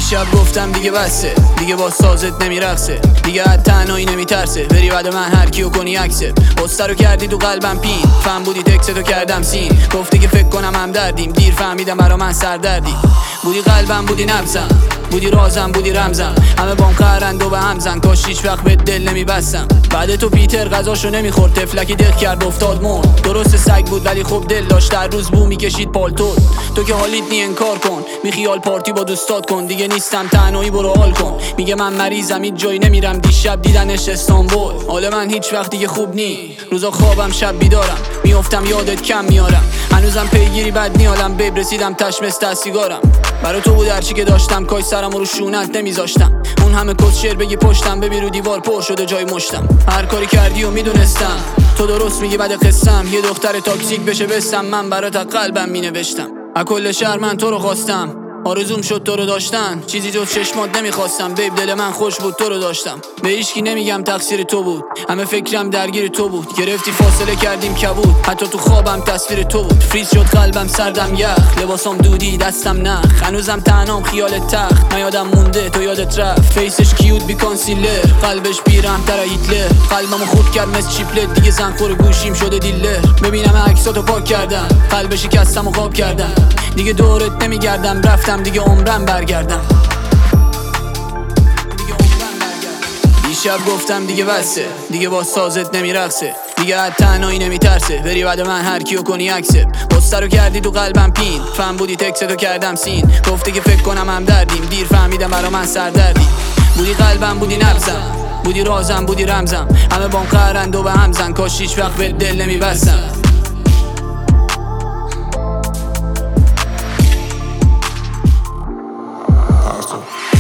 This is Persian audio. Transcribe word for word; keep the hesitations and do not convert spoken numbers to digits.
دیشب گفتم دیگه بسه، دیگه با سازت نمیرقصه، دیگه از تنهایی نمیترسه، بری بعد من هر کیو کنی عکسه. قصه رو کردی تو قلبم پین، فهم بودی تکستو کردم سین، گفتی که فکر کنم هم دردیم، دیر فهمیدم برا من سردردی. بودی قلبم بودی نبزم، بودی رازم بودی رمزم، همه بام قهرند و به هم زن، کاش هیچ وقت به دل نمیبستم. بعد تو پیتر غذاشو نمیخورد، تفلکی دق کرد افتاد مرد. درست سگ بود ولی خب دل داشت، در روز بو میکشید پالتو. تو که حالیت نی انکار کن، می خیال پارتی با دوستات کن، دیگه نیستم تنهایی برو حال کن. میگه من مریضم هیچ جایی نمیرم، دیشب دیدنش استانبول. حال من هیچ وقت دیگه خوب نی، روزا خوابم شب بیدارم، میافتم یادت کم میارم، هنوزم پیگیری بد نیالم، بیب رسیدم تشمست از سیگارم. برا تو بود هرچی که داشتم، کاش سرم رو شونت نمیذاشتم، اون همه کس شعر بگی پشتم، ببین رو دیوار پر شده جای مشتم. هر کاری کردی و میدونستم تو درست میگی، بعد قسم یه دختر تاکسیک بشه بستم، من برات از قلبم مینوشتم. از کل شهر من تو رو خواستم، آرزوم شد تو رو داشتن، چیزی جز چشمات نمیخواستم، بیب دل من خوش بود تو رو داشتم. به هیچکی نمیگم تقصیر تو بود، همه فکرم درگیر تو بود، گرفتی فاصله کردیم کبود، حتی تو خوابم تصویر تو بود. فریز شد قلبم سردم یخ، لباسام دودی دستم نخ، هنوزم تنهام خیال تخت، نیادم مونده تو یادت رفت. فیسش کیوت بی کانسیلر، قلبش بیرحم تر هیتلر، قلبمو خورد کرد مثل چیپلت، دیگه زنخور گوشیم شده دیلر. ببینم عکساتو پاک کردم، قلب شکستم و خواب کردم، دیگه دورت نمیگردم، رفتم دیگه عمرم برگردم. دیشب گفتم دیگه بسه، دیگه با سازت نمیرقصه، دیگه از تنهایی نمیترسه، بری بعد من هر کیو کنی عکسه. قصه رو کردی تو قلبم پین، فهم بودی تکستو کردم سین، گفتی که فکر کنم هم دردیم، دیر فهمیدم برا من سردردی. بودی قلبم بودی نبزم، بودی رازم بودی رمزم، همه بام قهرند و به هم زن، کاش هیچ وقت به دل نمیبستم.